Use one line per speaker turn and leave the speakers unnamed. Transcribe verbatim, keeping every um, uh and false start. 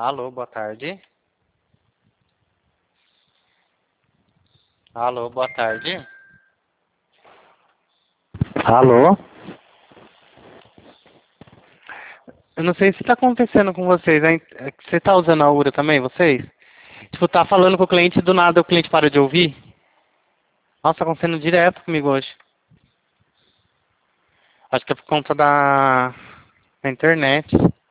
Alô, boa tarde. Alô, boa tarde. Alô? Eu não sei se está acontecendo com vocês, hein? É que Você está usando a Ura também, vocês? Tipo, tá falando com o cliente e do nada o cliente para de ouvir? Nossa, tá acontecendo direto comigo hoje. Acho que é por conta da, da internet.